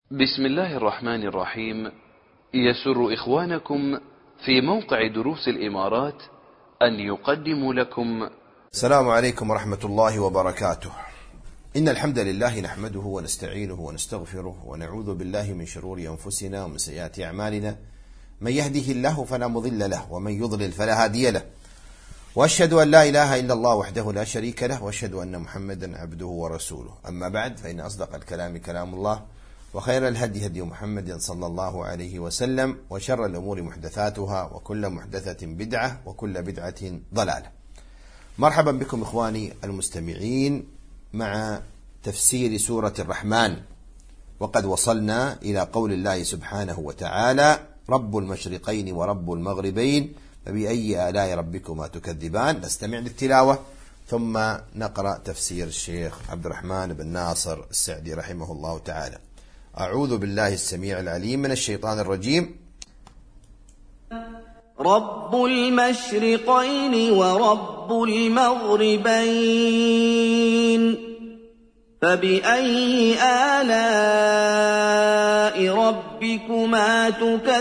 بسم الله الرحمن الرحيم. يسر إخوانكم في موقع دروس الإمارات أن يقدموا لكم السلام عليكم ورحمة الله وبركاته. إن الحمد لله نحمده ونستعينه ونستغفره ونعوذ بالله من شرور أنفسنا ومن سيئات أعمالنا، من يهده الله فلا مضل له ومن يضلل فلا هادي له، وأشهد أن لا إله إلا الله وحده لا شريك له، وأشهد أن محمدا عبده ورسوله. أما بعد، فإن أصدق الكلام كلام الله، وخير الهدي هدي محمد صلى الله عليه وسلم، وشر الأمور محدثاتها، وكل محدثة بدعة، وكل بدعة ضلالة. مرحبا بكم إخواني المستمعين مع تفسير سورة الرحمن، وقد وصلنا إلى قول الله سبحانه وتعالى: رب المشرقين ورب المغربين فبأي آلاء ربكما تكذبان. نستمع للتلاوة ثم نقرأ تفسير الشيخ عبد الرحمن بن ناصر السعدي رحمه الله تعالى. أعوذ بالله السميع العليم من الشيطان الرجيم. رب المشرقين ورب المغربين فبأي آلاء ربكما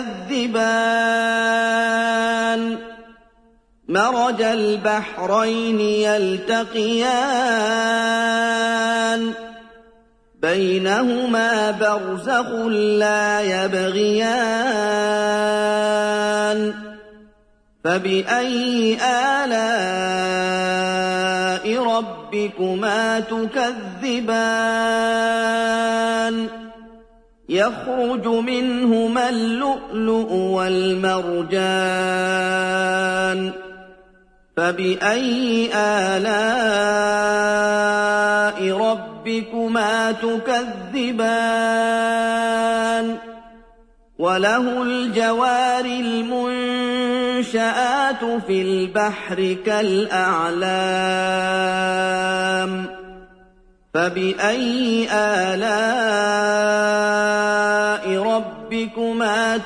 تكذبان مرج البحرين يلتقيان بينهما برزخ لا يبغيان فبأي آلاء ربكما تكذبان يخرج منهما اللؤلؤ والمرجان فبأي آلاء ربكما تكذبان وله الجوار المنشآت في البحر كالأعلام فبأي آلاء ربكما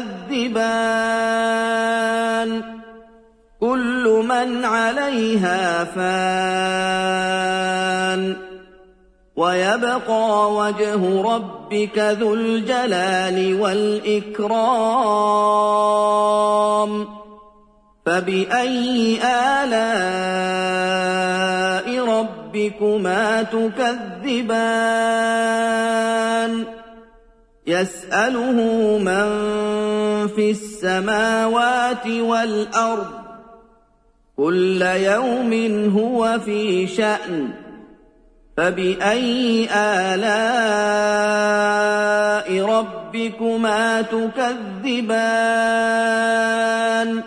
تكذبان كل من عليها فان ويبقى وجه ربك ذو الجلال والإكرام فبأي آلاء ربكما تكذبان يسأله من في السماوات والأرض كل يوم هو في شأن فبأي آلاء ربكما تكذبان.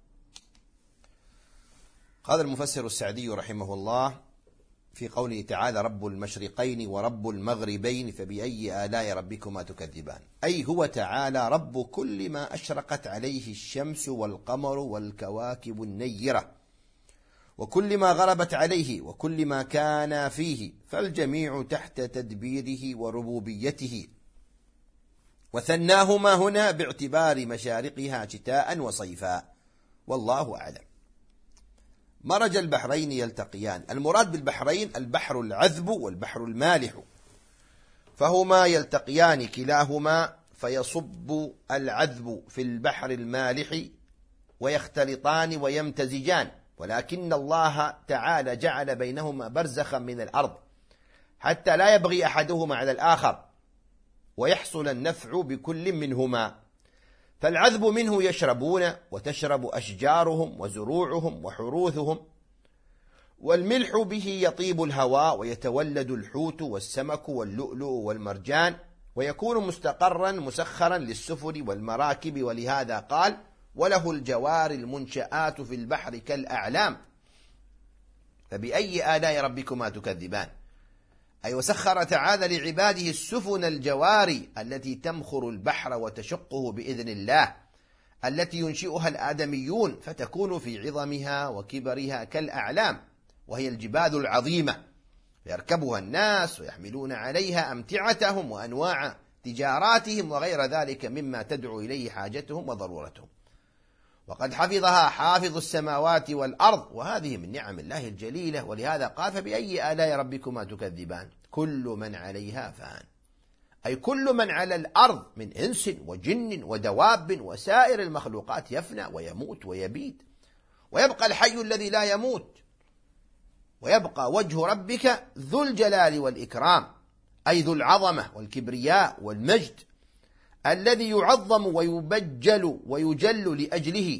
قال المفسر السعدي رحمه الله في قوله تعالى: رب المشرقين ورب المغربين فبأي آلاء ربكما تكذبان، أي هو تعالى رب كل ما أشرقت عليه الشمس والقمر والكواكب النيرة، وكل ما غربت عليه، وكل ما كان فيه، فالجميع تحت تدبيره وربوبيته. وثناهما هنا باعتبار مشارقها شتاء وصيفا، والله أعلم. مرج البحرين يلتقيان، المراد بالبحرين البحر العذب والبحر المالح، فهما يلتقيان كلاهما فيصب العذب في البحر المالح ويختلطان ويمتزجان، ولكن الله تعالى جعل بينهما برزخا من الأرض حتى لا يبغي أحدهما على الآخر ويحصل النفع بكل منهما. فالعذب منه يشربون وتشرب أشجارهم وزروعهم وحروثهم، والملح به يطيب الهواء ويتولد الحوت والسمك واللؤلؤ والمرجان، ويكون مستقرا مسخرا للسفن والمراكب. ولهذا قال: وله الجوار المنشآت في البحر كالأعلام فبأي آلاء ربكما تكذبان، أي وسخر تعالى لعباده السفن الجواري التي تمخر البحر وتشقه بإذن الله، التي ينشئها الآدميون فتكون في عظمها وكبرها كالأعلام، وهي الجبال العظيمة يركبها الناس ويحملون عليها أمتعتهم وأنواع تجاراتهم وغير ذلك مما تدعو إليه حاجتهم وضرورتهم. وقد حفظها حافظ السماوات والأرض، وهذه من نعم الله الجليلة. ولهذا قال: فبأي آلاء ربكما تكذبان كل من عليها فان، أي كل من على الأرض من إنس وجن ودواب وسائر المخلوقات يفنى ويموت ويبيد، ويبقى الحي الذي لا يموت، ويبقى وجه ربك ذو الجلال والإكرام، أي ذو العظمة والكبرياء والمجد، الذي يعظم ويبجل ويجل لأجله،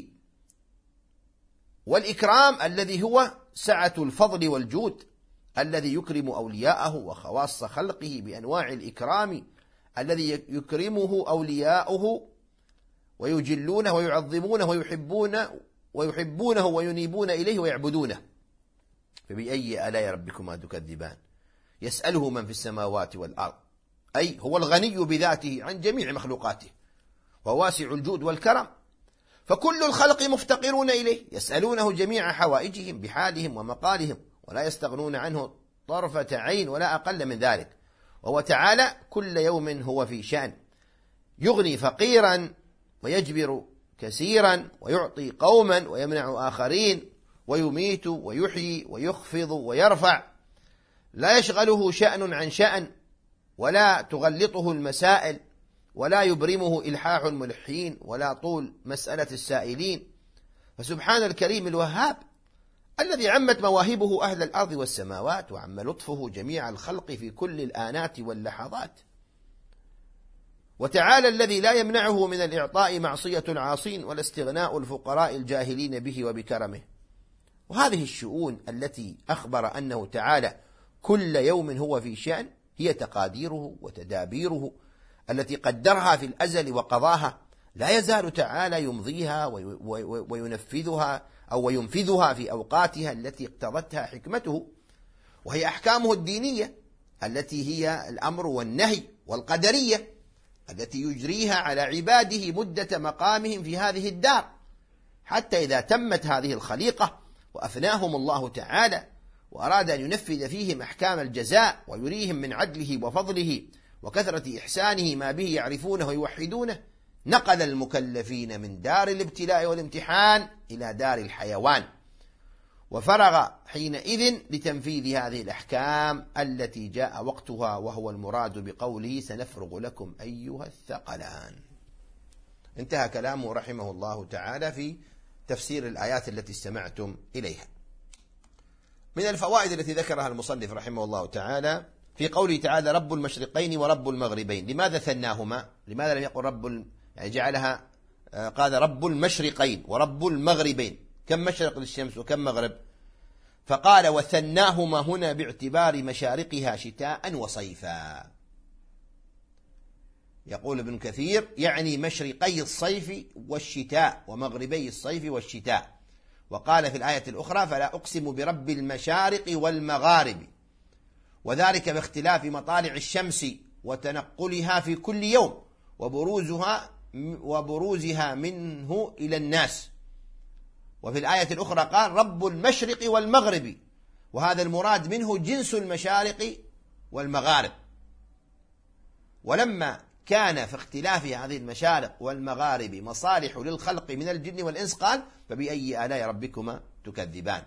والإكرام الذي هو سعة الفضل والجود، الذي يكرم أولياءه وخواص خلقه بأنواع الإكرام، الذي يكرمه أولياؤه ويجلونه ويعظمونه ويحبونه وينيبون إليه ويعبدونه. فبأي آلاء ربكما تكذبان؟ يسأله من في السماوات والأرض، أي هو الغني بذاته عن جميع مخلوقاته، وواسع الجود والكرم، فكل الخلق مفتقرون إليه، يسألونه جميع حوائجهم بحالهم ومقالهم، ولا يستغنون عنه طرفة عين ولا أقل من ذلك. وهو تعالى كل يوم هو في شأن، يغني فقيرا ويجبر كثيرا، ويعطي قوما ويمنع آخرين، ويميت ويحيي ويخفض ويرفع، لا يشغله شأن عن شأن، ولا تغلطه المسائل، ولا يبرمه إلحاح الملحين، ولا طول مسألة السائلين. فسبحان الكريم الوهاب الذي عمت مواهبه أهل الأرض والسماوات، وعم لطفه جميع الخلق في كل الآنات واللحظات. وتعالى الذي لا يمنعه من الإعطاء معصية العاصين، ولا استغناء الفقراء الجاهلين به وبكرمه. وهذه الشؤون التي أخبر أنه تعالى كل يوم هو في شأن هي تقاديره وتدابيره التي قدرها في الأزل وقضاها، لا يزال تعالى يمضيها وينفذها أو وينفذها في أوقاتها التي اقتضتها حكمته، وهي أحكامه الدينية التي هي الأمر والنهي، والقدرية التي يجريها على عباده مدة مقامهم في هذه الدار، حتى إذا تمت هذه الخليقة وأفناهم الله تعالى وأراد أن ينفذ فيهم أحكام الجزاء ويريهم من عدله وفضله وكثرة إحسانه ما به يعرفونه ويوحدونه، نقل المكلفين من دار الابتلاء والامتحان إلى دار الحيوان، وفرغ حينئذ لتنفيذ هذه الأحكام التي جاء وقتها، وهو المراد بقوله سنفرغ لكم أيها الثقلان. انتهى كلامه رحمه الله تعالى في تفسير الآيات التي استمعتم إليها. من الفوائد التي ذكرها المصنف رحمه الله تعالى في قوله تعالى رب المشرقين ورب المغربين، لماذا ثناهما؟ لماذا لم يقل يعني جعلها قال رب المشرقين ورب المغربين؟ كم مشرق للشمس وكم مغرب؟ فقال وثناهما هنا باعتبار مشارقها شتاء وصيفا. يقول ابن كثير يعني مشرقي الصيف والشتاء ومغربي الصيف والشتاء. وقال في الآية الأخرى فلا أقسم برب المشارق والمغارب، وذلك باختلاف مطالع الشمس وتنقلها في كل يوم وبروزها منه إلى الناس. وفي الآية الأخرى قال رب المشرق والمغرب، وهذا المراد منه جنس المشارق والمغارب. ولما كان في اختلاف هذه المشارق والمغارب مصالح للخلق من الجن والإنس قال فبأي آلاء ربكما تكذبان.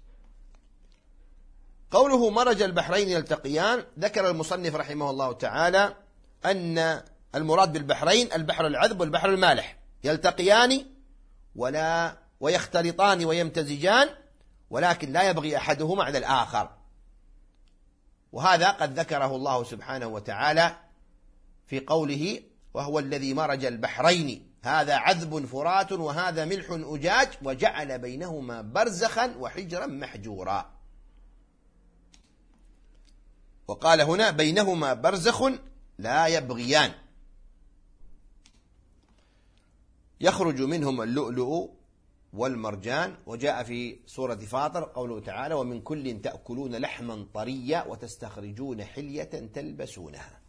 قوله مرج البحرين يلتقيان، ذكر المصنف رحمه الله تعالى أن المراد بالبحرين البحر العذب والبحر المالح، يلتقيان ويختلطان ويمتزجان، ولكن لا يبغي أحدهما على الآخر. وهذا قد ذكره الله سبحانه وتعالى في قوله وهو الذي مرج البحرين هذا عذب فرات وهذا ملح أجاج وجعل بينهما برزخا وحجرا محجورا. وقال هنا بينهما برزخ لا يبغيان، يخرج منهم اللؤلؤ والمرجان. وجاء في سورة فاطر قوله تعالى ومن كل تأكلون لحما طريا وتستخرجون حلية تلبسونها.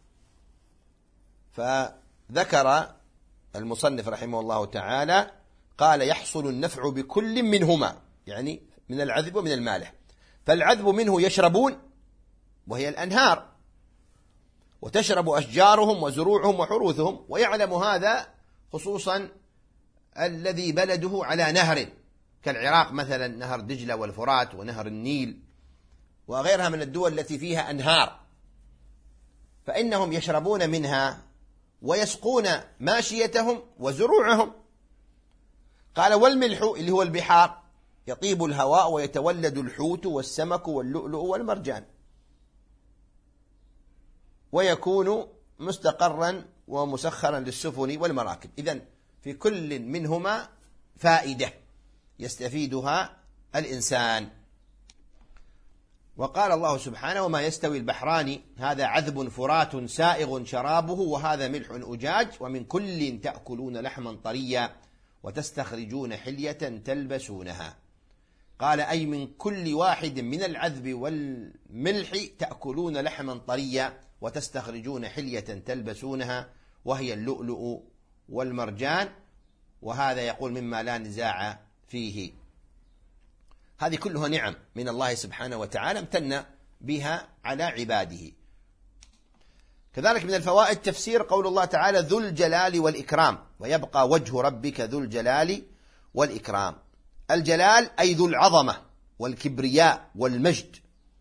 فذكر المصنف رحمه الله تعالى قال يحصل النفع بكل منهما، يعني من العذب ومن المالح. فالعذب منه يشربون وهي الأنهار، وتشرب أشجارهم وزروعهم وحروثهم، ويعلم هذا خصوصا الذي بلده على نهر كالعراق مثلا، نهر دجلة والفرات ونهر النيل وغيرها من الدول التي فيها أنهار، فإنهم يشربون منها ويسقون ماشيتهم وزروعهم. قال والملح اللي هو البحار يطيب الهواء ويتولد الحوت والسمك واللؤلؤ والمرجان ويكون مستقرا ومسخرا للسفن والمراكب. إذن في كل منهما فائدة يستفيدها الإنسان. وقال الله سبحانه وما يستوي البحران هذا عذب فرات سائغ شرابه وهذا ملح أجاج ومن كل تأكلون لحما طريا وتستخرجون حلية تلبسونها. قال أي من كل واحد من العذب والملح تأكلون لحما طريا وتستخرجون حلية تلبسونها وهي اللؤلؤ والمرجان، وهذا يقول مما لا نزاع فيه. هذه كلها نعم من الله سبحانه وتعالى امتن بها على عباده. كذلك من الفوائد تفسير قول الله تعالى ذو الجلال والإكرام ويبقى وجه ربك ذو الجلال والإكرام. الجلال أي ذو العظمة والكبرياء والمجد،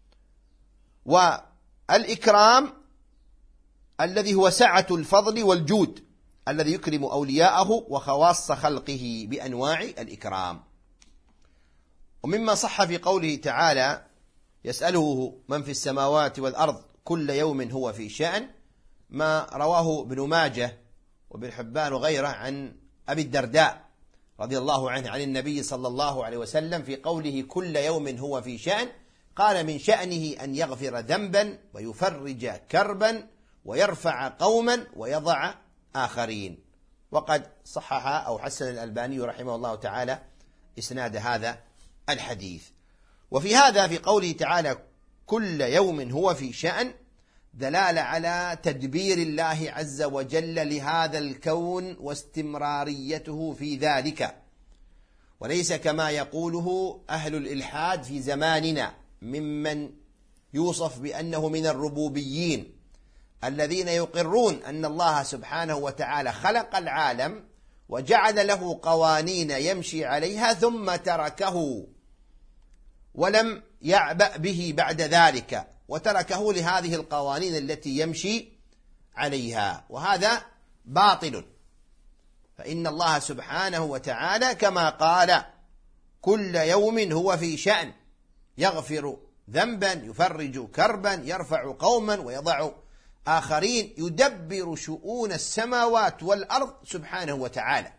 والإكرام الذي هو سعة الفضل والجود الذي يكرم أولياءه وخواص خلقه بأنواع الإكرام. ومما صح في قوله تعالى يسأله من في السماوات والأرض كل يوم هو في شأن، ما رواه ابن ماجه وابن حبان وغيره عن أبي الدرداء رضي الله عنه عن النبي صلى الله عليه وسلم في قوله كل يوم هو في شأن، قال من شأنه أن يغفر ذنبا ويفرج كربا ويرفع قوما ويضع آخرين. وقد صحح أو حسن الألباني رحمه الله تعالى إسناد هذا الحديث. وفي هذا في قوله تعالى كل يوم هو في شأن دلالة على تدبير الله عز وجل لهذا الكون واستمراريته في ذلك، وليس كما يقوله أهل الإلحاد في زماننا ممن يوصف بأنه من الربوبيين الذين يقرون أن الله سبحانه وتعالى خلق العالم وجعل له قوانين يمشي عليها ثم تركه ولم يعبأ به بعد ذلك وتركه لهذه القوانين التي يمشي عليها، وهذا باطل. فإن الله سبحانه وتعالى كما قال كل يوم هو في شأن يغفر ذنبا يفرج كربا يرفع قوما ويضع آخرين، يدبر شؤون السماوات والأرض سبحانه وتعالى.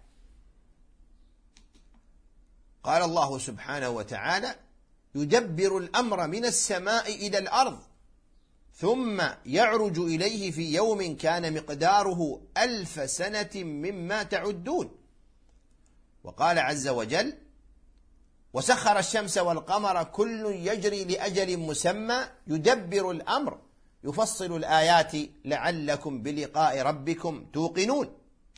قال الله سبحانه وتعالى يدبر الأمر من السماء إلى الأرض ثم يعرج إليه في يوم كان مقداره 1000 سنة مما تعدون. وقال عز وجل وسخر الشمس والقمر كل يجري لأجل مسمى يدبر الأمر يفصل الآيات لعلكم بلقاء ربكم توقنون.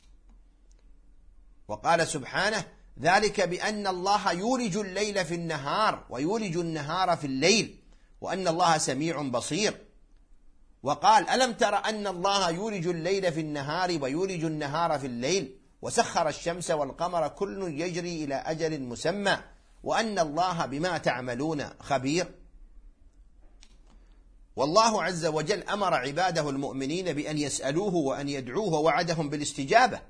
وقال سبحانه ذلك بأن الله يولج الليل في النهار ويولج النهار في الليل وأن الله سميع بصير. وقال ألم تر أن الله يولج الليل في النهار ويولج النهار في الليل وسخر الشمس والقمر كل يجري إلى أجل مسمى وأن الله بما تعملون خبير. والله عز وجل أمر عباده المؤمنين بأن يسألوه وأن يدعوه ووعدهم بالاستجابة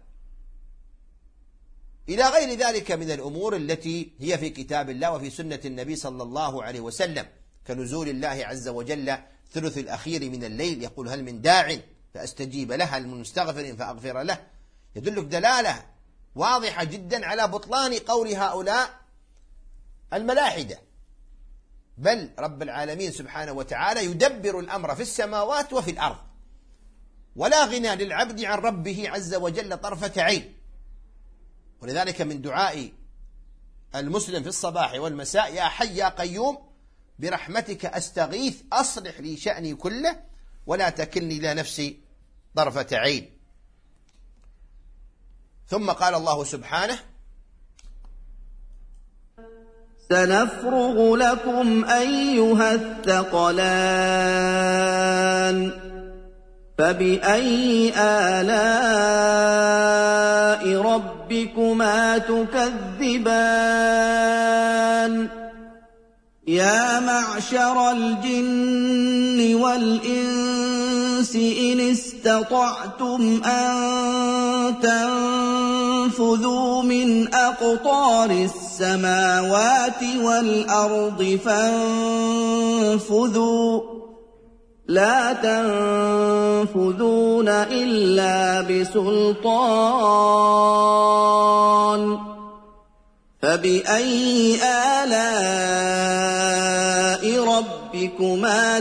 إلى غير ذلك من الأمور التي هي في كتاب الله وفي سنة النبي صلى الله عليه وسلم، كنزول الله عز وجل ثلث الأخير من الليل يقول هل من داع فأستجيب له هل من مستغفر فأغفر له، يدلك دلالة واضحة جدا على بطلان قول هؤلاء الملاحدة. بل رب العالمين سبحانه وتعالى يدبر الأمر في السماوات وفي الأرض، ولا غنى للعبد عن ربه عز وجل طرفة عين. ولذلك من دعاء المسلم في الصباح والمساء يا حي يا قيوم برحمتك أستغيث أصلح لي شأني كله ولا تكلني إلى نفسي طرفة عين. ثم قال الله سبحانه سنفرغ لكم أيها الثقلان فبأي آلاء ربكما تكذبان يا معشر الجن والإنس الْإِنسِ إِنِ اسْتَطَعْتُمْ أَن تَنفُذُوا مِنْ أَقْطَارِ السَّمَاوَاتِ وَالْأَرْضِ فَانفُذُوا لَا تَنفُذُونَ إِلَّا بِسُلْطَانٍ فَبِأَيِّ آلَاءِ رَبِّكُمَا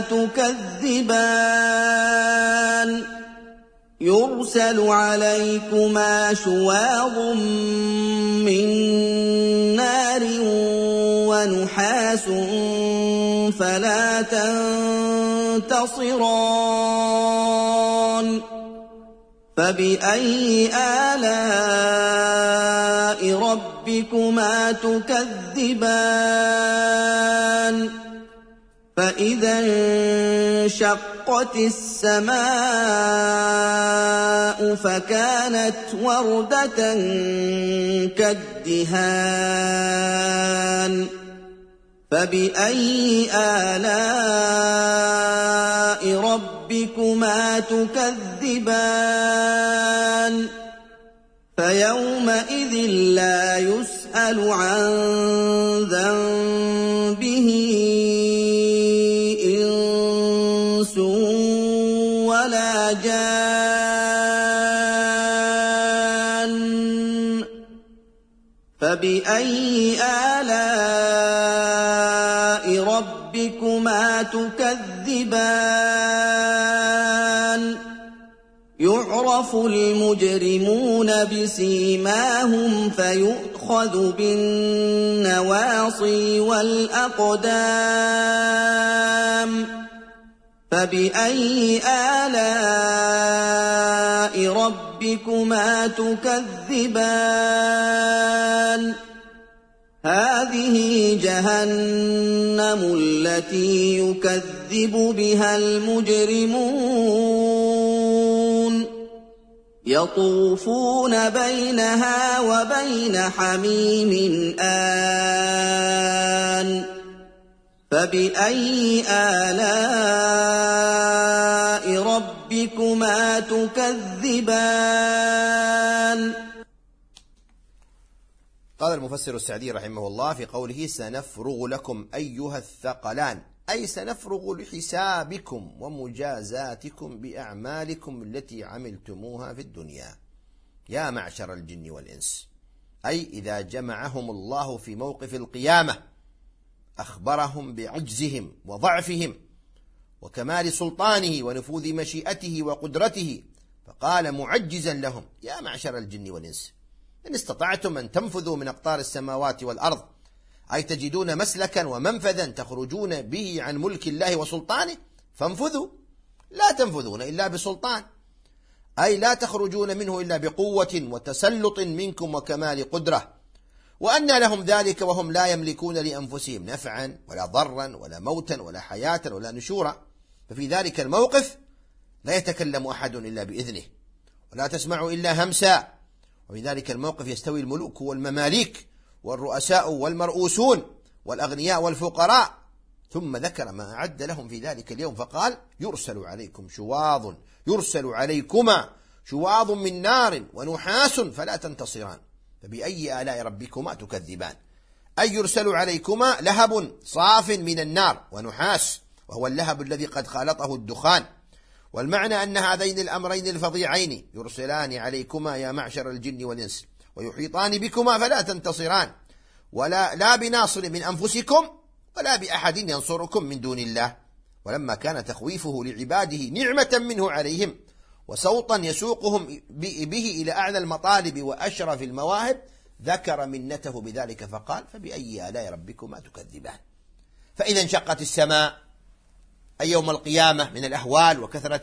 تُكَذِّبَانِ يُرْسَلُ عَلَيْكُمَا شُوَاظٌ مِّن نَّارٍ وَنُحَاسٌ فَلَا تَنتَصِرَانِ فَبِأَيِّ آلَاءِ رَبِّكُمَا تُكَذِّبَانِ فَإِذَا انشَقَّتِ السَّمَاءُ فَكَانَتْ وَرْدَةً كَالدِّهَانِ فَبِأَيِّ آلَاءِ رَبِّكُمَا تُكَذِّبَانِ فَيَوْمَئِذٍ لَّا يُسْأَلُ عَن ذَنبِهِ إِنسٌ وَلَا جَانٌّ فَبِأَيِّ آلَاءِ رَبِّكُمَا تُكَذِّبَانِ يُعْرَفُ الْمُجْرِمُونَ بِسِيمَاهُمْ فَيُؤْخَذُ بِالنَّوَاصِي وَالْأَقْدَامِ فَبِأَيِّ آلَاءِ رَبِّكُمَا تُكَذِّبَانِ هَٰذِهِ جَهَنَّمُ الَّتِي يُكَذِّبُ بِهَا الْمُجْرِمُونَ يَطُوفُونَ بَيْنَهَا وَبَيْنَ حَمِيمٍ آنٍ فَبِأَيِّ آلَاءِ رَبِّكُمَا تُكَذِّبَانِ قال المفسر السعدي رحمه الله في قوله سنفرغ لكم أيها الثقلان أي سنفرغ لحسابكم ومجازاتكم بأعمالكم التي عملتموها في الدنيا يا معشر الجن والإنس أي إذا جمعهم الله في موقف القيامة أخبرهم بعجزهم وضعفهم وكمال سلطانه ونفوذ مشيئته وقدرته فقال معجزا لهم يا معشر الجن والإنس إن استطعتم أن تنفذوا من أقطار السماوات والأرض أي تجدون مسلكا ومنفذا تخرجون به عن ملك الله وسلطانه فانفذوا لا تنفذون إلا بسلطان أي لا تخرجون منه إلا بقوة وتسلط منكم وكمال قدرة وأن لهم ذلك وهم لا يملكون لأنفسهم نفعا ولا ضرا ولا موتا ولا حياة ولا نشورا ففي ذلك الموقف لا يتكلم أحد إلا بإذنه ولا تسمع إلا همسا وفي ذلك الموقف يستوي الملوك والمماليك والرؤساء والمرؤوسون والأغنياء والفقراء ثم ذكر ما أعد لهم في ذلك اليوم فقال يرسل عليكما شواظ من نار ونحاس فلا تنتصران فبأي آلاء ربكما تكذبان أي يرسل عليكما لهب صاف من النار ونحاس وهو اللهب الذي قد خالطه الدخان والمعنى أن هذين الأمرين الفظيعين يرسلان عليكما يا معشر الجن والإنس ويحيطان بكما فلا تنتصران لا بناصر من أنفسكم ولا بأحد ينصركم من دون الله ولما كان تخويفه لعباده نعمة منه عليهم وسوطا يسوقهم به إلى أعلى المطالب وأشرف المواهب ذكر منته بذلك فقال فبأي آلاء ربكما تكذبان فإذا انشقت السماء أي يوم القيامة من الأهوال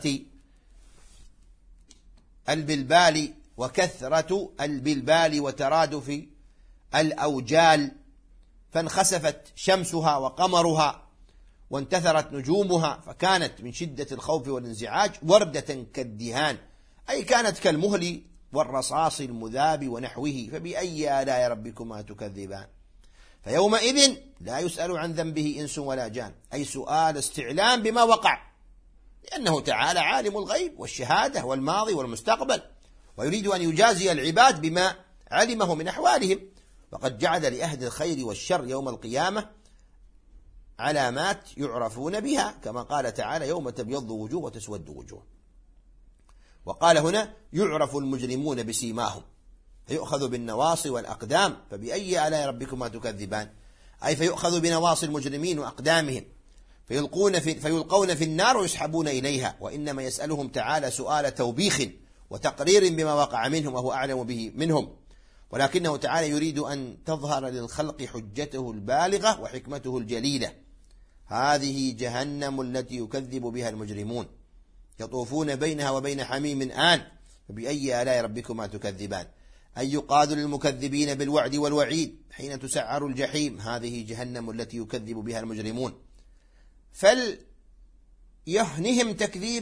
وكثرة البلبال وترادف الأوجال فانخسفت شمسها وقمرها وانتثرت نجومها فكانت من شدة الخوف والانزعاج وردة كالدهان أي كانت كالمهل والرصاص المذاب ونحوه فبأي آلاء ربكما تكذبان فيومئذ لا يسأل عن ذنبه إنس ولا جان أي سؤال استعلام بما وقع لأنه تعالى عالم الغيب والشهادة والماضي والمستقبل، ويريد أن يجازي العباد بما علمه من أحوالهم. وقد جعل لأهل الخير والشر يوم القيامة علامات يعرفون بها، كما قال تعالى: يوم تبيض وجوه وتسود وجوه. وقال هنا: يعرف المجرمون بسيماهم فيؤخذ بالنواصي والأقدام فبأي آلاء ربكما تكذبان، أي فيؤخذ بنواصي المجرمين وأقدامهم فيلقون في النار ويسحبون إليها. وإنما يسألهم تعالى سؤال توبيخ وتقرير بما وقع منهم وهو أعلم به منهم، ولكنه تعالى يريد أن تظهر للخلق حجته البالغة وحكمته الجليلة. هذه جهنم التي يكذب بها المجرمون، يطوفون بينها وبين حميم آن فبأي آلاء ربكما تكذبان، أي يقال للمكذبين بالوعد والوعيد حين تسعر الجحيم: هذه جهنم التي يكذب بها المجرمون، فليهنهم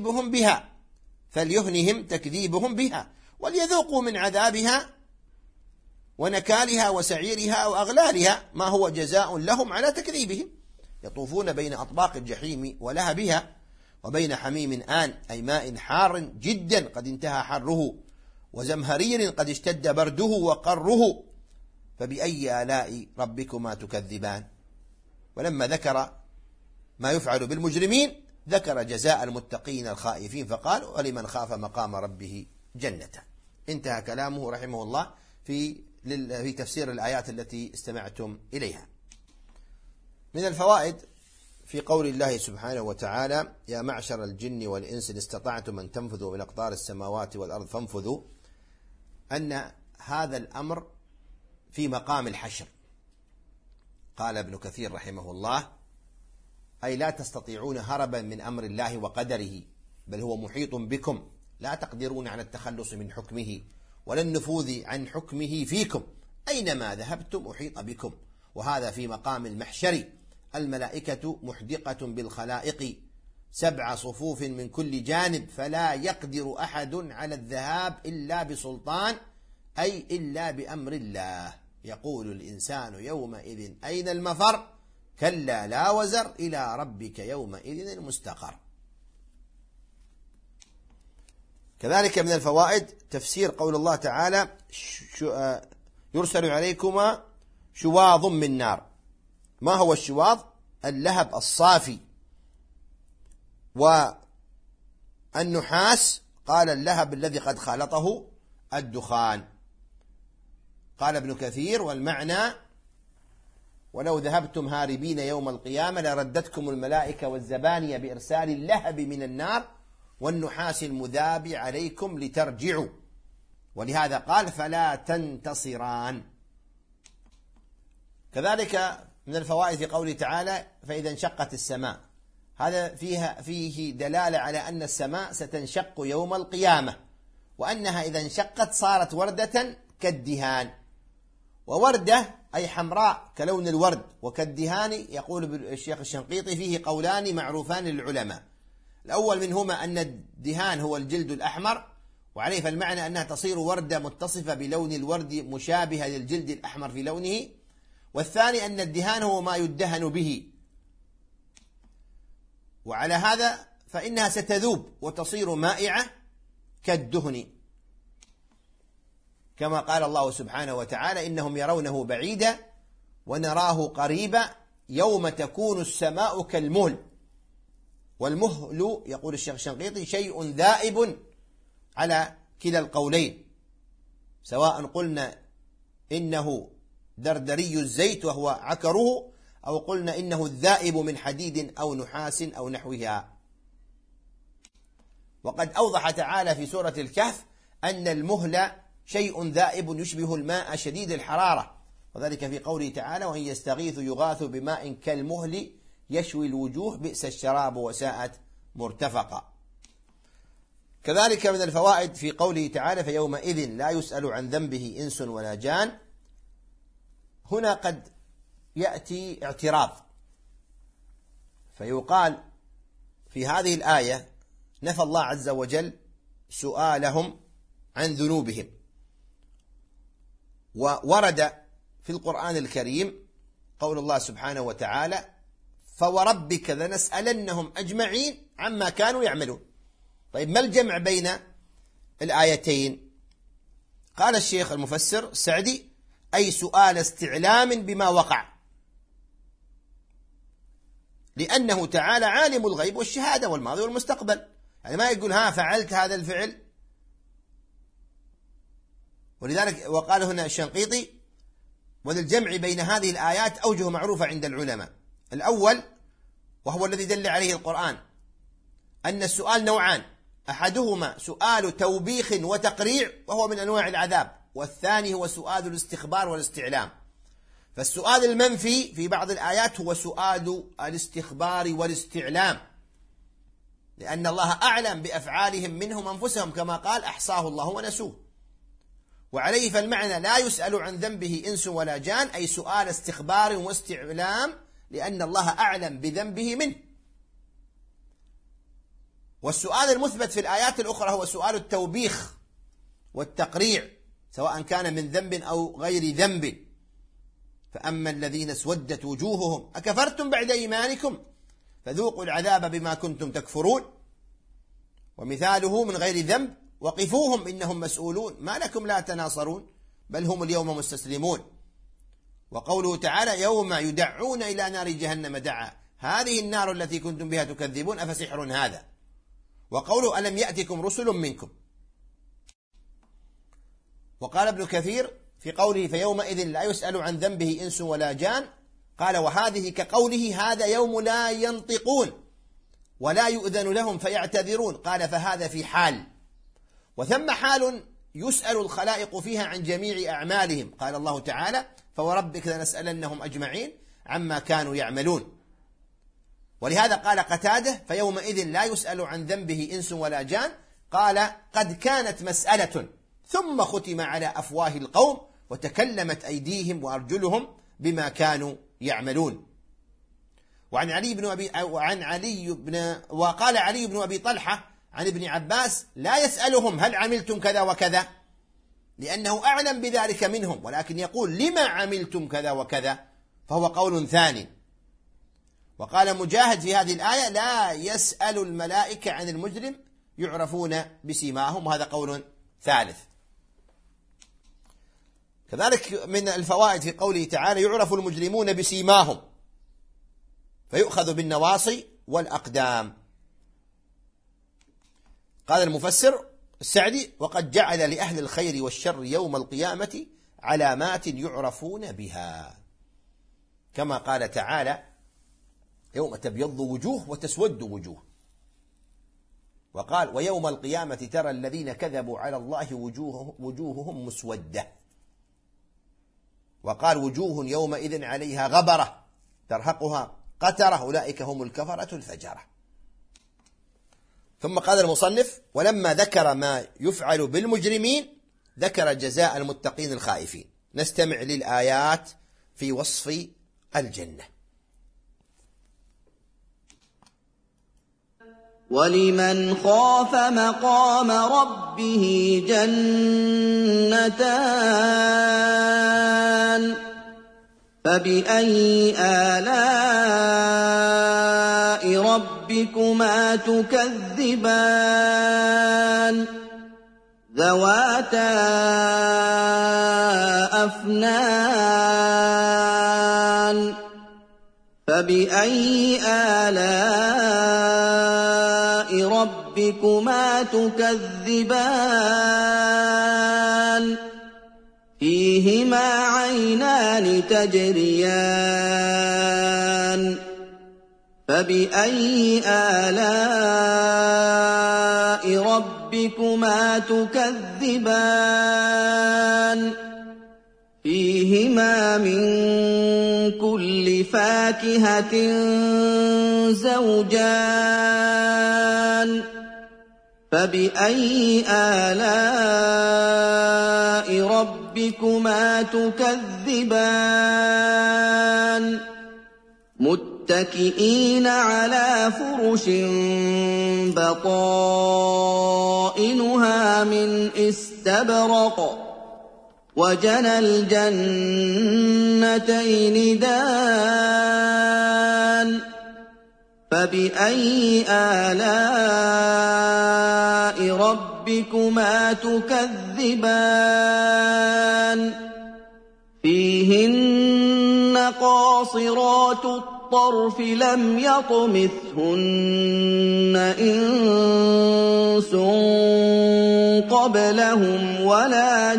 تكذيبهم بها وليذوقوا من عذابها ونكالها وسعيرها وأغلالها ما هو جزاء لهم على تكذيبهم. يطوفون بين أطباق الجحيم ولهبها وبين حميم آن، أي ماء حار جدا قد انتهى حره، وزمهرير قد اشتد برده وقره، فبأي آلاء ربكما تكذبان. ولما ذكر ما يفعل بالمجرمين ذكر جزاء المتقين الخائفين فقال: ولمن خاف مقام ربه جنتان. انتهى كلامه رحمه الله في تفسير الآيات التي استمعتم إليها. من الفوائد في قول الله سبحانه وتعالى: يا معشر الجن والإنس إن استطعتم أن تنفذوا من أقطار السماوات والأرض فانفذوا، أن هذا الأمر في مقام الحشر. قال ابن كثير رحمه الله: أي لا تستطيعون هربا من أمر الله وقدره، بل هو محيط بكم، لا تقدرون على التخلص من حكمه ولا النفوذ عن حكمه فيكم، أينما ذهبتم أحيط بكم. وهذا في مقام المحشر. الملائكة محدقة بالخلائق 7 صفوف من كل جانب، فلا يقدر أحد على الذهاب إلا بسلطان، أي إلا بأمر الله. يقول الإنسان يومئذ أين المفر، كلا لا وزر، إلى ربك يومئذ المستقر. كذلك من الفوائد تفسير قول الله تعالى: يرسل عليكما شواظ من نار. ما هو الشواظ؟ اللهب الصافي. والنحاس قال اللهب الذي قد خالطه الدخان. قال ابن كثير: والمعنى: ولو ذهبتم هاربين يوم القيامة لردتكم الملائكة والزبانية بإرسال اللهب من النار والنحاس المذاب عليكم لترجعوا، ولهذا قال: فلا تنتصران. كذلك من الفوائد في قوله تعالى: فإذا انشقت السماء. هذا فيه دلالة على أن السماء ستنشق يوم القيامة، وأنها إذا انشقت صارت وردة كالدهان. ووردة أي حمراء كلون الورد، وكالدهان يقول الشيخ الشنقيطي فيه قولان معروفان للعلماء. الأول منهما أن الدهان هو الجلد الأحمر، وعليه فالمعنى أنها تصير وردة متصفة بلون الورد مشابهة للجلد الأحمر في لونه. والثاني أن الدهان هو ما يدهن به، وعلى هذا فإنها ستذوب وتصير مائعة كالدهن، كما قال الله سبحانه وتعالى: إنهم يرونه بعيدا ونراه قريبا يوم تكون السماء كالمهل. والمهل يقول الشيخ الشنقيطي شيء ذائب على كلا القولين، سواء قلنا إنه دردري الزيت وهو عكره، أو قلنا إنه الذائب من حديد أو نحاس أو نحوها. وقد أوضح تعالى في سورة الكهف أن المهل شيء ذائب يشبه الماء شديد الحرارة، وذلك في قوله تعالى: وإن يستغيثوا يغاثوا بماء كالمهل يشوي الوجوه بئس الشراب وساءت مرتفقا. كذلك من الفوائد في قوله تعالى: فيومئذ لا يسأل عن ذنبه إنس ولا جان. هنا قد يأتي اعتراض، فيقال في هذه الآية نفى الله عز وجل سؤالهم عن ذنوبهم، وورد في القرآن الكريم قول الله سبحانه وتعالى: فوربك لنسألنهم أجمعين عما كانوا يعملون. طيب ما الجمع بين الآيتين؟ قال الشيخ المفسر السعدي: أي سؤال استعلام بما وقع، لأنه تعالى عالم الغيب والشهادة والماضي والمستقبل. يعني ما يقول ها فعلت هذا الفعل. ولذلك وقال هنا الشنقيطي: وللجمع بين هذه الآيات أوجه معروفة عند العلماء. الأول وهو الذي دل عليه القرآن أن السؤال نوعان: أحدهما سؤال توبيخ وتقريع وهو من أنواع العذاب، والثاني هو سؤال الاستخبار والاستعلام. فالسؤال المنفي في بعض الآيات هو سؤال الاستخبار والاستعلام، لأن الله أعلم بأفعالهم منهم أنفسهم كما قال: أحصاه الله ونسوه. وعليه فالمعنى لا يسأل عن ذنبه إنس ولا جان، أي سؤال استخبار واستعلام، لأن الله أعلم بذنبه منه. والسؤال المثبت في الآيات الأخرى هو سؤال التوبيخ والتقريع، سواء كان من ذنب أو غير ذنب. فأما الذين اسودت وجوههم أكفرتم بعد إيمانكم فذوقوا العذاب بما كنتم تكفرون. ومثاله من غير ذنب: وقفوهم إنهم مسؤولون ما لكم لا تناصرون بل هم اليوم مستسلمون. وقوله تعالى: يوم يدعون إلى نار جهنم دعا، هذه النار التي كنتم بها تكذبون أفسحر هذا. وقوله: ألم يأتكم رسل منكم. وقال ابن كثير في قوله: فيومئذ لا يسأل عن ذنبه إنس ولا جان، قال: وهذه كقوله: هذا يوم لا ينطقون ولا يؤذن لهم فيعتذرون، قال: فهذا في حال. وثم حال يسأل الخلائق فيها عن جميع أعمالهم، قال الله تعالى: فوربك لنسألنهم أجمعين عما كانوا يعملون. ولهذا قال قتادة: فيومئذ لا يسأل عن ذنبه إنس ولا جان، قال: قد كانت مسألة ثم ختم على أفواه القوم وتكلمت أيديهم وأرجلهم بما كانوا يعملون. وقال علي بن أبي طلحة عن ابن عباس: لا يسألهم هل عملتم كذا وكذا، لأنه أعلم بذلك منهم، ولكن يقول: لما عملتم كذا وكذا، فهو قول ثاني. وقال مجاهد في هذه الآية: لا يسأل الملائكة عن المجرم يعرفون بسيماهم، وهذا قول ثالث. كذلك من الفوائد في قوله تعالى: يعرف المجرمون بسيماهم، فيؤخذ بالنواصي والأقدام. قال المفسر السعدي: وقد جعل لأهل الخير والشر يوم القيامة علامات يعرفون بها، كما قال تعالى: يوم تبيض وجوه وتسود وجوه. وقال: ويوم القيامة ترى الذين كذبوا على الله وجوههم مسودة. وقال: وجوه يومئذ عليها غبرة ترهقها قترة أولئك هم الكفرة الفجرة. ثم قال المصنف: ولما ذكر ما يفعل بالمجرمين ذكر جزاء المتقين الخائفين. نستمع للآيات في وصف الجنة. ولمن خاف مقام ربه جنتان، فبأي آلاء ربكما تكذبان، ذواتا أفنان، فبأي آلاء ربكما تكذبان، فيهما عينان تجريان، فبأي آلاء ربكما تكذبان، فيهما من كل فاكهة زوجان، فبأي آلاء ربكما تكذبان، متكئين على فرش بطائنها من استبرق، وجنى الجنتين دان، فبأي آلاء ربكما تكذبان فيهن قاصرات الطرف لم يطمثهن إنس قبلهم ولا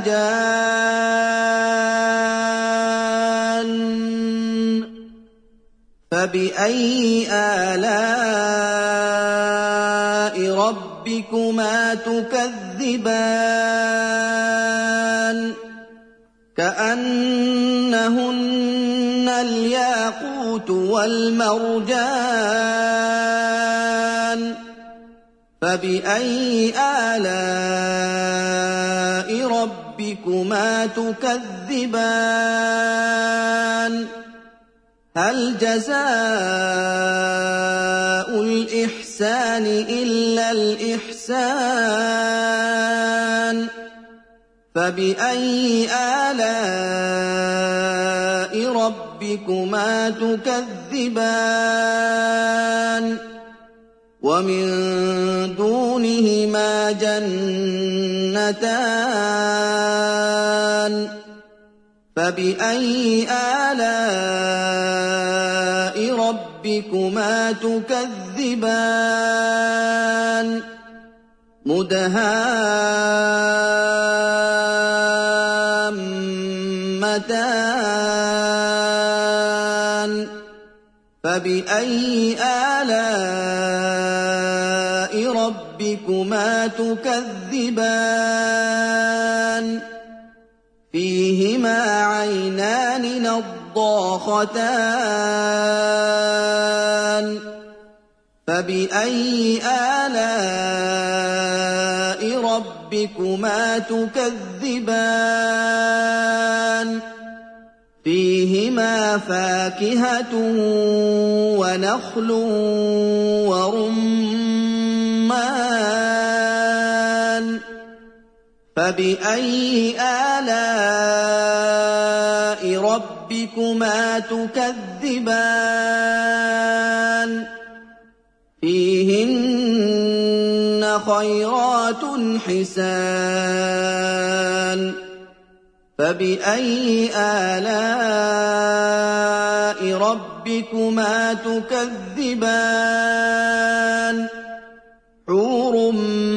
جان فبأي آلاء ربكما تكذبان كأنهن الياقوت والمرجان فبأي آلاء ربكما تكذبان هل جزاء الإحسان إلا الإحسان فبأي آلاء ربكما تكذبان ومن دونهما جنتان فبأي آلاء ربكما تكذبان مدهامتان فبأي آلاء ربكما تكذبان فيهما عينان نضاختان فبأي آلاء ربكما تكذبان فيهما فاكهة ونخل ورمان فبأي آلاء ربكما تكذبان فيهن خيرات حسان فبأي آلاء ربكما تكذبان حور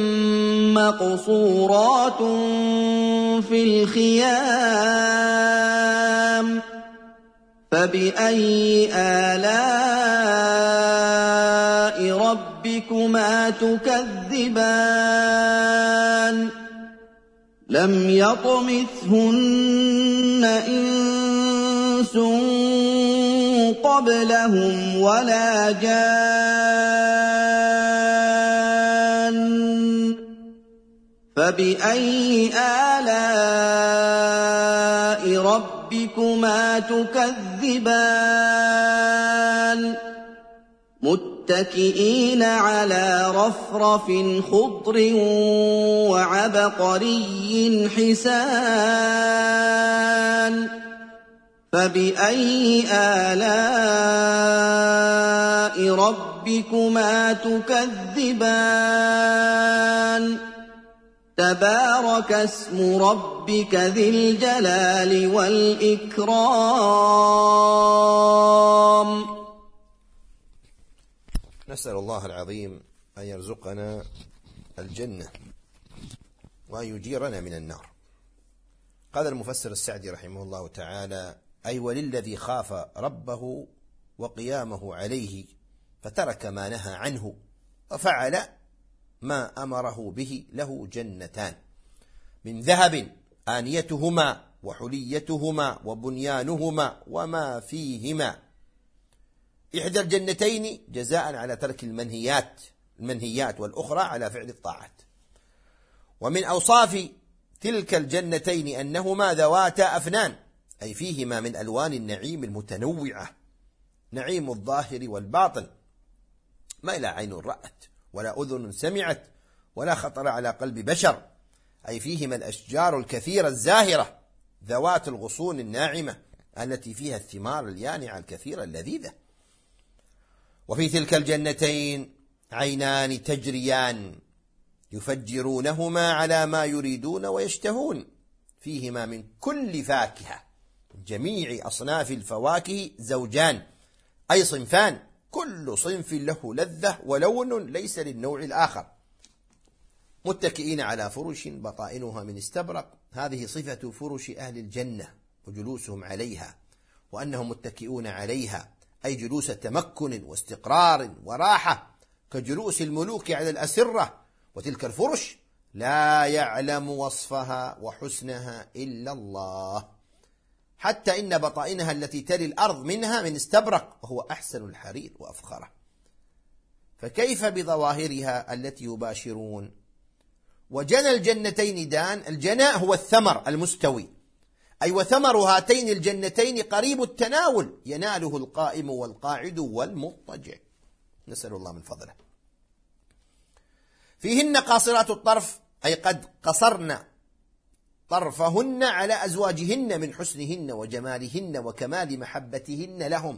مقصورات في الخيام فبأي آلاء ربكما تكذبان لم يطمثهن إنس قبلهم ولا جان فبأي آلاء ربكما تكذبان متكئين على رفرف خضر وعبقري حسان فبأي آلاء ربكما تكذبان تبارك اسم ربك ذي الجلال والإكرام. نسأل الله العظيم أن يرزقنا الجنة وأن يجيرنا من النار. قال المفسر السعدي رحمه الله تعالى: أي وللذي خاف ربه وقيامه عليه فترك ما نهى عنه وفعل ما أمره به له جنتان من ذهب آنيتهما وحليتهما وبنيانهما وما فيهما، إحدى الجنتين جزاء على ترك المنهيات والأخرى على فعل الطاعات. ومن أوصاف تلك الجنتين أنهما ذواتا أفنان، أي فيهما من ألوان النعيم المتنوعة، نعيم الظاهر والباطن، ما لا عين رأت ولا أذن سمعت ولا خطر على قلب بشر، أي فيهما الأشجار الكثيرة الزاهرة ذوات الغصون الناعمة التي فيها الثمار اليانعة الكثيرة اللذيذة. وفي تلك الجنتين عينان تجريان يفجرونهما على ما يريدون ويشتهون فيهما من كل فاكهة، جميع أصناف الفواكه زوجان أي صنفان، كل صنف له لذة ولون ليس للنوع الآخر، متكئين على فرش بطائنها من استبرق. هذه صفة فرش أهل الجنة وجلوسهم عليها، وأنهم متكئون عليها أي جلوس تمكن واستقرار وراحة كجلوس الملوك على الأسرة. وتلك الفرش لا يعلم وصفها وحسنها إلا الله، حتى إن بطائنها التي تلي الأرض منها من استبرق وهو أحسن الحرير وأفخره، فكيف بظواهرها التي يباشرون. وجنى الجنتين دان، الجناء هو الثمر المستوي، أي وثمر هاتين الجنتين قريب التناول يناله القائم والقاعد والمضطجع، نسأل الله من فضله. فيهن قاصرات الطرف، أي قد قصرن طرفهن على أزواجهن من حسنهن وجمالهن وكمال محبتهن لهم،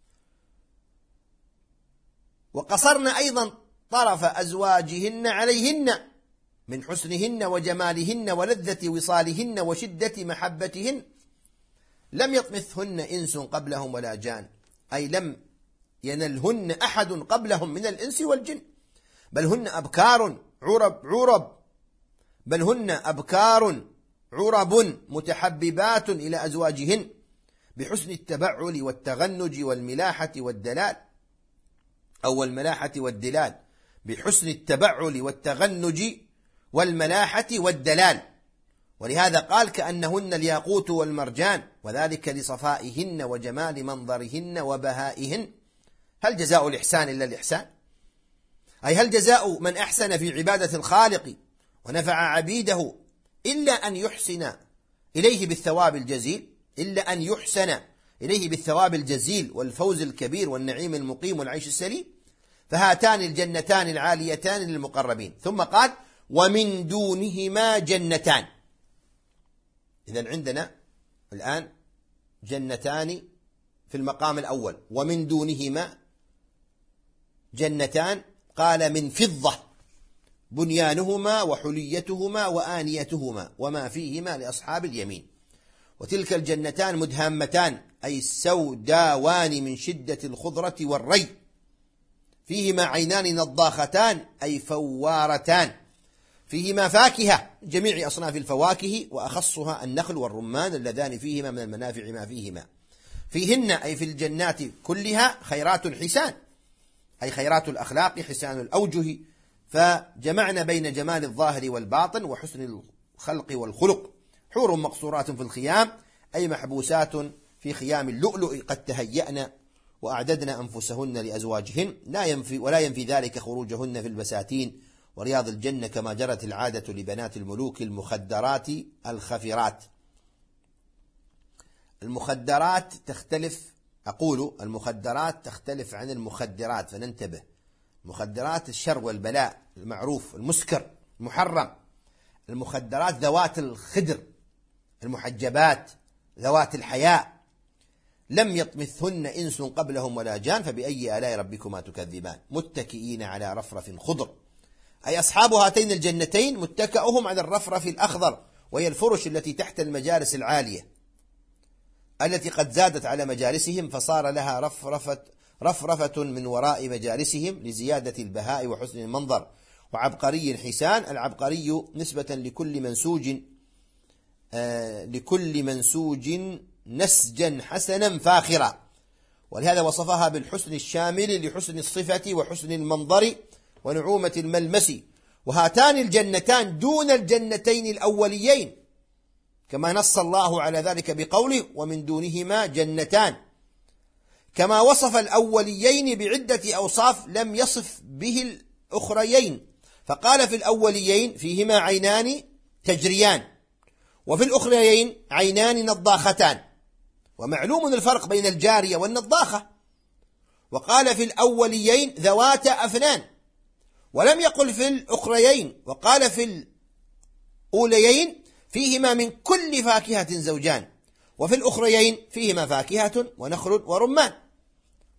وقصرن أيضا طرف أزواجهن عليهن من حسنهن وجمالهن ولذة وصالهن وشدة محبتهن. لم يطمثهن إنس قبلهم ولا جان، أي لم ينلهن أحد قبلهم من الإنس والجن، بل هن أبكار عرب متحببات إلى أزواجهن بحسن التبعل والتغنج والملاحة والدلال، أو الملاحة والدلال، بحسن التبعل والتغنج والملاحة والدلال. ولهذا قال كأنهن الياقوت والمرجان، وذلك لصفائهن وجمال منظرهن وبهائهن. هل جزاء الإحسان إلا الإحسان؟ أي هل جزاء من أحسن في عبادة الخالق ونفع عبيده إلا أن يحسن إليه بالثواب الجزيل، إلا أن يحسن إليه بالثواب الجزيل والفوز الكبير والنعيم المقيم والعيش السليم؟ فهاتان الجنتان العاليتان للمقربين. ثم قال ومن دونهما جنتان. إذن عندنا الآن جنتان في المقام الأول، ومن دونهما جنتان، قال من فضة بنيانهما وحليتهما وآنيتهما وما فيهما لأصحاب اليمين. وتلك الجنتان مدهامتان، أي سوداوان من شدة الخضرة والري، فيهما عينان نضاختان، أي فوارتان، فيهما فاكهة جميع أصناف الفواكه وأخصها النخل والرمان اللذان فيهما من المنافع ما فيهما. فيهن أي في الجنات كلها خيرات حسان، أي خيرات الأخلاق حسان الأوجه، فجمعنا بين جمال الظاهر والباطن وحسن الخلق والخلق. حور مقصورات في الخيام، أي محبوسات في خيام اللؤلؤ قد تهيأن وأعددن أنفسهن لأزواجهن، ولا ينفي ذلك خروجهن في البساتين ورياض الجنة كما جرت العادة لبنات الملوك المخدرات الخفرات. المخدرات تختلف، أقول المخدرات تختلف عن المخدرات، فننتبه. مخدرات الشر والبلاء المعروف، المسكر المحرم. المخدرات ذوات الخدر المحجبات ذوات الحياء، لم يطمثهن إنس قبلهم ولا جان، فبأي آلاء ربكما تكذبان. متكئين على رفرف خضر، أي أصحاب هاتين الجنتين متكئهم على الرفرف الأخضر، وهي الفرش التي تحت المجالس العالية التي قد زادت على مجالسهم، فصار لها رفرفة من وراء مجالسهم لزيادة البهاء وحسن المنظر. وعبقري حسان، العبقري نسبة لكل منسوج نسجا حسنا فاخرا، ولهذا وصفها بالحسن الشامل لحسن الصفة وحسن المنظر ونعومة الملمس. وهاتان الجنتان دون الجنتين الأوليين، كما نص الله على ذلك بقوله ومن دونهما جنتان، كما وصف الأوليين بعدة أوصاف لم يصف به الأخريين، فقال في الأوليين فيهما عينان تجريان، وفي الأخريين عينان نضاختان، ومعلوم الفرق بين الجارية والنضاخة. وقال في الأوليين ذوات أفنان، ولم يقل في الأخريين، وقال في الأوليين فيهما من كل فاكهة زوجان، وفي الأخريين فيهما فاكهة ونخل ورمان.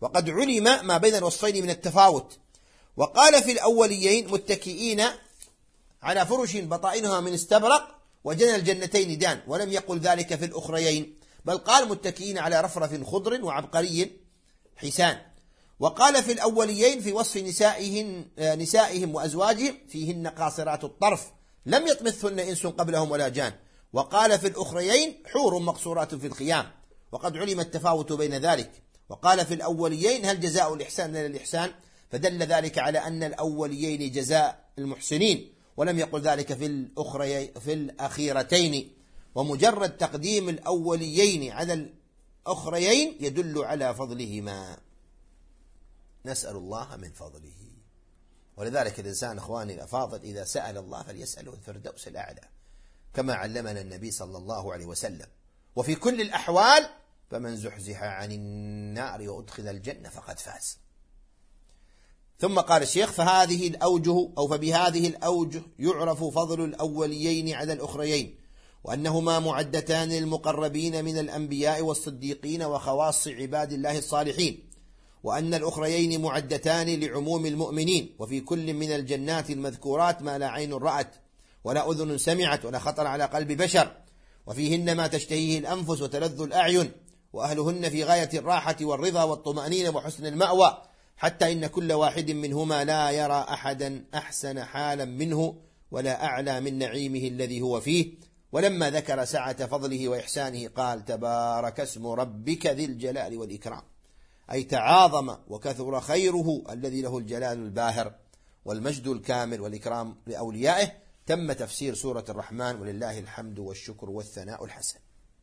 وقد علم ما بين الوصفين من التفاوت. وقال في الأوليين متكئين على فرش بطائنها من استبرق وجنى الجنتين دان، ولم يقل ذلك في الأخريين، بل قال متكئين على رفرف خضر وعبقري حسان. وقال في الأوليين في وصف نسائهم وأزواجهم فيهن قاصرات الطرف لم يطمثهن إنس قبلهم ولا جان. وقال في الأخريين حور مقصورات في الخيام، وقد علم التفاوت بين ذلك. وقال في الأوليين هل جزاء الإحسان إلا الإحسان، فدل ذلك على أن الأوليين جزاء المحسنين، ولم يقل ذلك في الأخيرتين. ومجرد تقديم الأوليين على الأخريين يدل على فضلهما، نسأل الله من فضله. ولذلك الإنسان أخواني الأفاضل إذا سأل الله فليسأله الفردوس الأعلى كما علمنا النبي صلى الله عليه وسلم. وفي كل الأحوال فمن زحزح عن النار وأدخل الجنة فقد فاز. ثم قال الشيخ فبهذه الأوجه يعرف فضل الأوليين على الأخريين، وأنهما معدتان للمقربين من الأنبياء والصديقين وخواص عباد الله الصالحين، وأن الأخريين معدتان لعموم المؤمنين، وفي كل من الجنات المذكورات ما لا عين رأت ولا أذن سمعت ولا خطر على قلب بشر، وفيهن ما تشتهيه الأنفس وتلذ الأعين، وأهلهن في غاية الراحة والرضا والطمأنينة وحسن المأوى، حتى إن كل واحد منهما لا يرى أحدا أحسن حالا منه ولا أعلى من نعيمه الذي هو فيه. ولما ذكر سعة فضله وإحسانه قال تبارك اسم ربك ذي الجلال والإكرام، أي تعاظم وكثر خيره الذي له الجلال الباهر والمجد الكامل والإكرام لأوليائه. تم تفسير سورة الرحمن، ولله الحمد والشكر والثناء الحسن.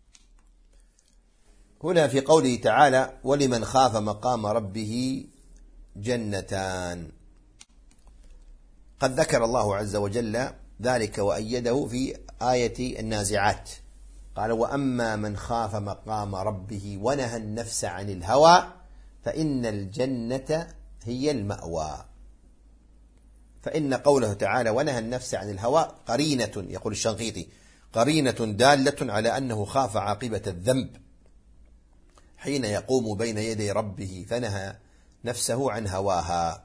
هنا في قوله تعالى ولمن خاف مقام ربه جنتان، قد ذكر الله عز وجل ذلك وأيده في آية النازعات، قال وأما من خاف مقام ربه ونهى النفس عن الهوى فإن الجنة هي المأوى. فإن قوله تعالى ونهى النفس عن الهوى قرينة، يقول الشنقيطي قرينة دالة على أنه خاف عاقبة الذنب حين يقوم بين يدي ربه فنهى نفسه عن هواها.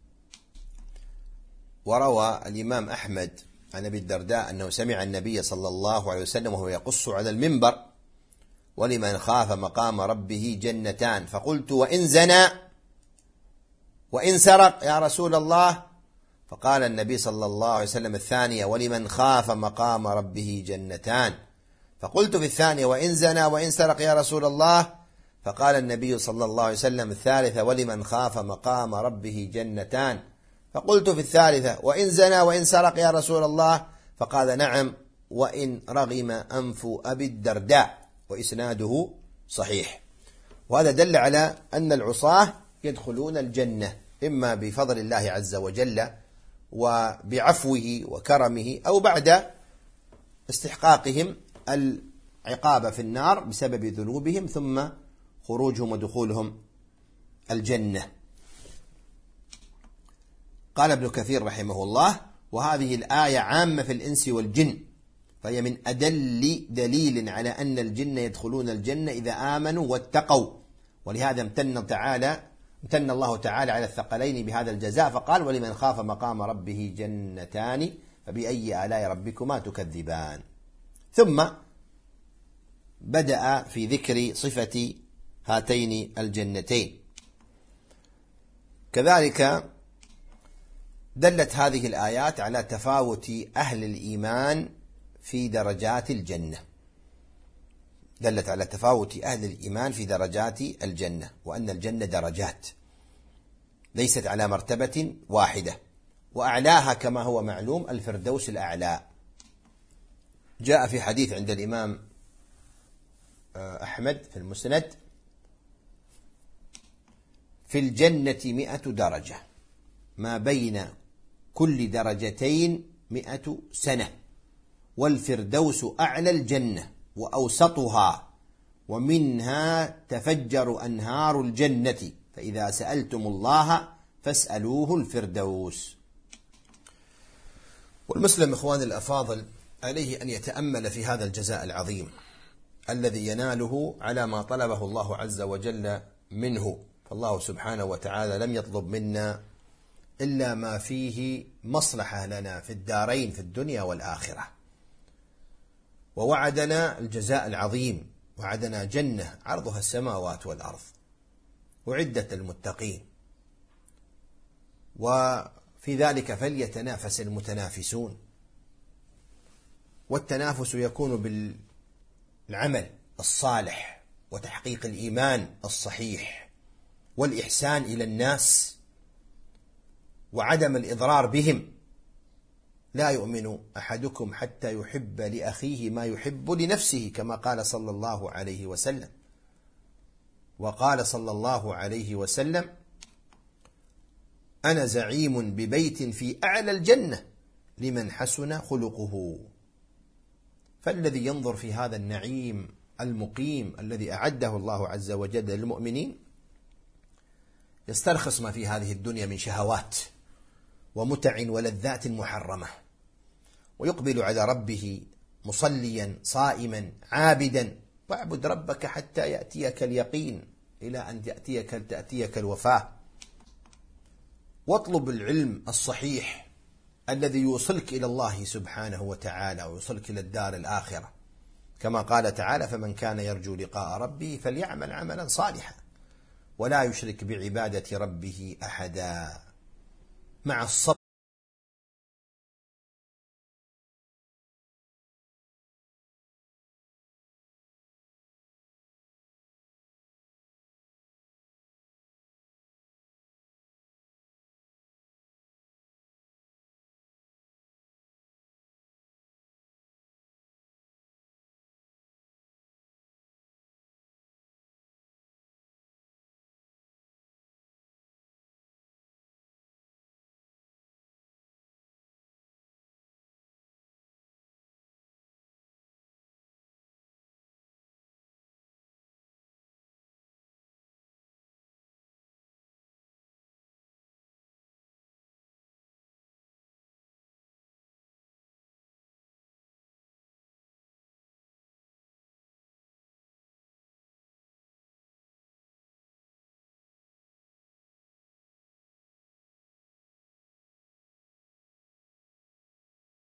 وروى الإمام أحمد عن أبي الدرداء أنه سمع النبي صلى الله عليه وسلم وهو يقص على المنبر ولمن خاف مقام ربه جنتان، فقلت وإن زنى وإن سرق يا رسول الله؟ فقال النبي صلى الله عليه وسلم الثانية ولمن خاف مقام ربه جنتان. فقلت في الثانية وإن زنى وإن سرق يا رسول الله؟ فقال النبي صلى الله عليه وسلم الثالثة ولمن خاف مقام ربه جنتان. فقلت في الثالثة وإن زنى وإن سرق يا رسول الله؟ فقال نعم وإن رغم أنف أبي الدرداء، وإسناده صحيح. وهذا دل على أن العصاة يدخلون الجنة إما بفضل الله عز وجل وبعفوه وكرمه، أو بعد استحقاقهم العقاب في النار بسبب ذنوبهم ثم خروجهم ودخولهم الجنة. قال ابن كثير رحمه الله وهذه الآية عامة في الإنس والجن، فهي من أدل دليل على أن الجن يدخلون الجنة إذا آمنوا واتقوا. ولهذا امتن الله تعالى على الثقلين بهذا الجزاء فقال ولمن خاف مقام ربه جنتان فبأي آلاء ربكما تكذبان. ثم بدأ في ذكر صفة هاتين الجنتين. كذلك دلت هذه الآيات على تفاوت أهل الإيمان في درجات الجنة، دلت على تفاوت أهل الإيمان في درجات الجنة، وأن الجنة درجات ليست على مرتبة واحدة، وأعلاها كما هو معلوم الفردوس الأعلى. جاء في حديث عند الإمام أحمد في المسند في الجنة 100 درجة ما بين كل درجتين 100 سنة، والفردوس أعلى الجنة وأوسطها، ومنها تفجر أنهار الجنة، فإذا سألتم الله فاسألوه الفردوس. والمسلم إخواني الأفاضل عليه أن يتأمل في هذا الجزاء العظيم الذي يناله على ما طلبه الله عز وجل منه، فالله سبحانه وتعالى لم يطلب منا إلا ما فيه مصلحة لنا في الدارين، في الدنيا والآخرة. ووعدنا الجزاء العظيم، وعدنا جنة عرضها السماوات والأرض أعدت للمتقين، وفي ذلك فليتنافس المتنافسون. والتنافس يكون بالعمل الصالح وتحقيق الإيمان الصحيح والإحسان إلى الناس وعدم الإضرار بهم. لا يؤمن أحدكم حتى يحب لأخيه ما يحب لنفسه، كما قال صلى الله عليه وسلم. وقال صلى الله عليه وسلم: أنا زعيم ببيت في أعلى الجنة لمن حسن خلقه. فالذي ينظر في هذا النعيم المقيم الذي أعده الله عز وجل للمؤمنين يسترخص ما في هذه الدنيا من شهوات ومتع ولذات محرمة، ويقبل على ربه مصليا صائما عابدا. واعبد ربك حتى يأتيك اليقين، إلى أن تأتيك الوفاة. واطلب العلم الصحيح الذي يوصلك إلى الله سبحانه وتعالى ويوصلك إلى الدار الآخرة، كما قال تعالى: فمن كان يرجو لقاء ربه فليعمل عملا صالحا ولا يشرك بعبادة ربه أحدا. مع الصبر